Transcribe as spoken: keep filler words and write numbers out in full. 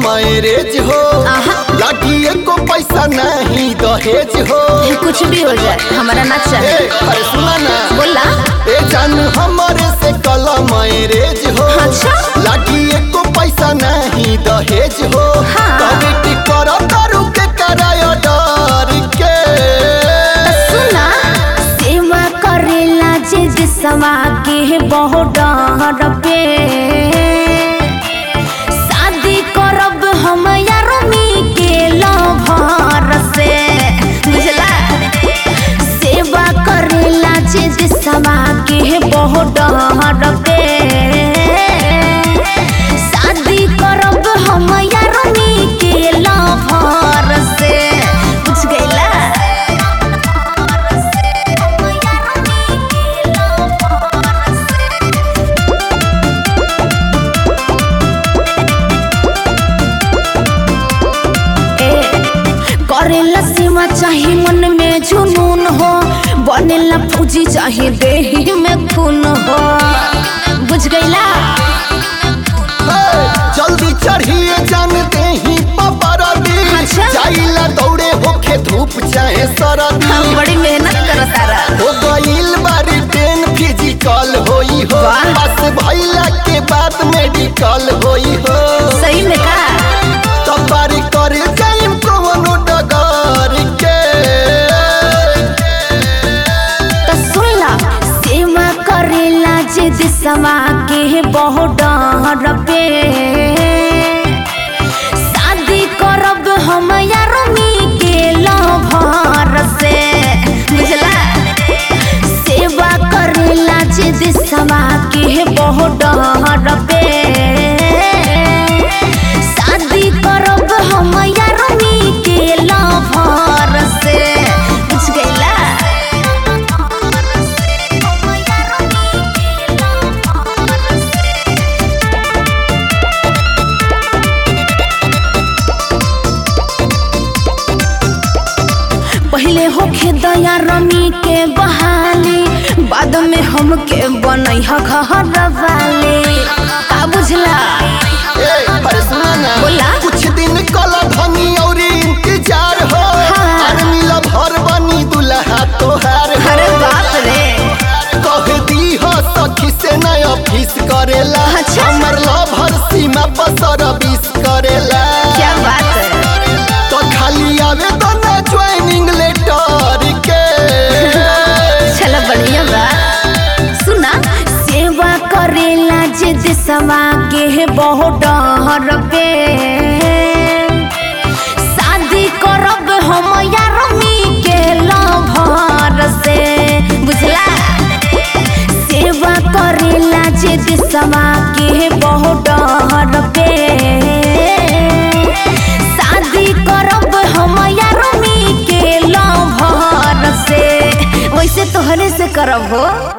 Marriage हो, लड़की को पैसा नहीं दहेज हो। कुछ भी हो जाए हमारा ना चाहिए। अरे सुना ना, बोला ए जान हमारे से कल मैरेज हो। अच्छा? लड़की को पैसा नहीं दहेज हो। हाँ। कमिटी करो तारू के करायो डर के। सुना सेवा करेला जे दिसवा के बहुत डर पे शादी करब हम यारमी के लभर से। बुझला सेवा करेला जे दिसवा के बहुत डर पे शादी करब हम यारमी के लभर से। बुझ गइला करेला सीमा चाहे मन में जुनून हो, बनेला फौजी चाहे देही में खून हो। बुझ गइला जल्दी चढ़िए जानते ही पपरदी। अच्छा? जाइला दौड़े होके धूप चाहे सरदी। हम बड़ी मेहनत करतारा। हो गइल बारी टेन फिजिकल होई हो। वाह। पास भइला के बाद मेडिकल होई हो। सही में का तब बारी करे जाइम कवनो डगर के। तो सुनला सेवा करेला जे दिसवा के बहुत डर पे शादी करब हम यारमी के लभर से। बुझला सेवा करेला जे दिसवा के बहुत डर पे शादी करब हम यारमी के लभर से। बुझ गइला पहले होखे दया रमी के बहाली, बाद में हमके बनई ह घर वाले। का बुझला ए पर सुना ना, बोला। कुछ दिन कला धनी और इंतजार हो। हाँ। आर्मी ला भर बनी दुल्हा तोहार हो। अरे बाप रे कह दी हो सखी से नय ऑफिस करेला। अच्छा? हमर लभर सीमा पर सर्विस करेला। क्या बात है। तो खाली आवे तो ना ज्वाइनिंग लेटर के। चलो बढ़िया बा। सुना सेवा करेला जे दिसवा के बहुत डर पे शादी करब हम यारमी के लभर से। बुझला सेवा करेला जे दिसवा के बहुत डर पे शादी करब हम यारमी के लभर से। वैसे तोहरे से करब हो।